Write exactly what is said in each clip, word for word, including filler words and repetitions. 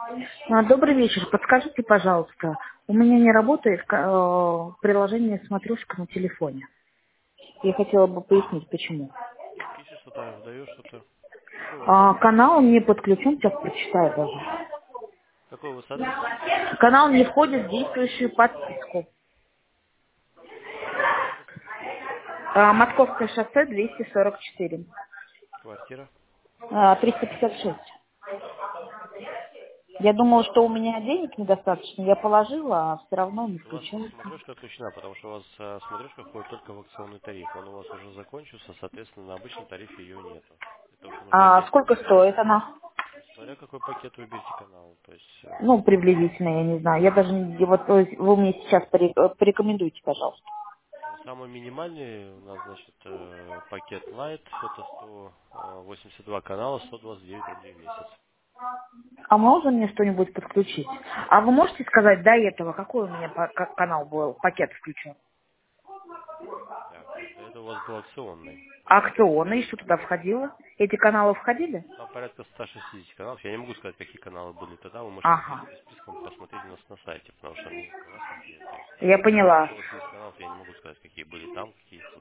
А, Добрый вечер. Подскажите, пожалуйста, у меня не работает ка- э, приложение «Смотрешка» на телефоне. Я хотела бы пояснить, почему. Пишешь что-то, выдаешь что-то. Какой у вас А, адрес? канал не подключен, сейчас прочитаю даже. Какой у вас адрес? Канал не входит в действующую подписку. Какой у вас адрес? А, Московское шоссе двести сорок четыре. Квартира? А, триста пятьдесят шесть. Я думала, что у меня денег недостаточно. Я положила, а все равно не У вас включается. смотрешка отключена, потому что у вас э, смотрешка входит только в акционный тариф. Он у вас уже закончился, соответственно, на обычном тарифе ее нету. Это уже нужно А отдельно сколько покупать. стоит она? Смотря какой пакет выберете канал. То есть э, Ну, приблизительно, я не знаю. Я даже не... Вот то есть вы мне сейчас поре- э, порекомендуйте, пожалуйста. самый минимальный у нас, значит, э, пакет Light, это сто восемьдесят два канала, сто двадцать девять рублей в месяц. А можно мне что-нибудь подключить? А вы можете сказать до этого, какой у меня па- как канал был, пакет включен? Так, до этого у вас был акционный. Акционы, и что туда входило? Эти каналы входили? Там порядка ста шестидесяти каналов. Я не могу сказать, какие каналы были тогда. Вы можете Ага, перейти по спискам, посмотреть у нас на сайте, потому что, ну, у вас какие. То есть, я если поняла. сто восемьдесят каналов, я не могу сказать, какие были там, какие тут.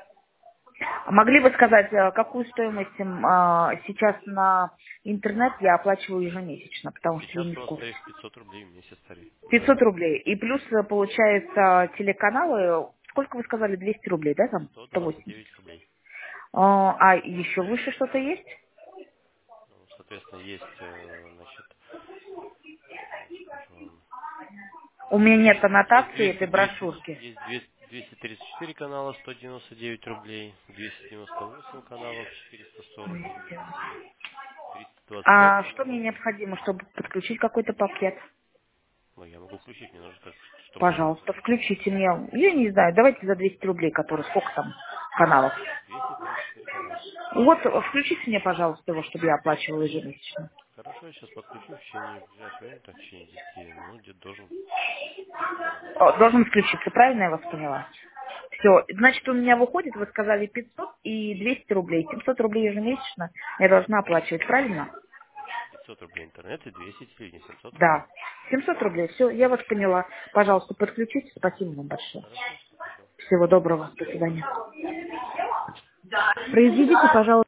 А могли бы сказать, э, какую стоимость м, а, сейчас на интернет я оплачиваю ежемесячно, потому что я Сейчас не у в нас курсе. тариф пятьсот рублей в месяц тариф. пятьсот рублей. И плюс, э, получается, телеканалы, сколько вы сказали, двести рублей, да, там? сто сто двадцать восемьдесят. девять рублей. А а еще выше что-то есть? Ну, соответственно, есть, э, значит, сейчас скажу вам. У меня нет Есть аннотации двести этой тридцать, брошюрки. есть двести двести тридцать четыре канала, сто девяносто девять рублей, двести девяносто восемь каналов, четыреста сорок девять рублей, триста двадцать пять А что мне каналов. необходимо, чтобы подключить какой-то пакет? Ну, я могу включить, мне нужно, как, чтобы вы Пожалуйста, подключили. включите мне. Я не знаю, давайте за двести рублей, которые сколько там каналов. двести тридцать четыре канала. Вот, э, включите мне, пожалуйста, его, чтобы я оплачивала ежемесячно. Хорошо, я сейчас подключу в течение ближайшего времени, так, в течение десяти минут где-то должен заработать. О, должен включиться, правильно я вас поняла? Все, значит, у меня выходит, вы сказали пятьсот и двести рублей. семьсот рублей ежемесячно я должна оплачивать, правильно? пятьсот рублей интернет и двести телевидение, семьсот рублей. Да. семьсот рублей, все, я вас поняла. Пожалуйста, подключите, спасибо вам большое. Хорошо, подключу. Всего доброго, до свидания. Произведите, пожалуйста.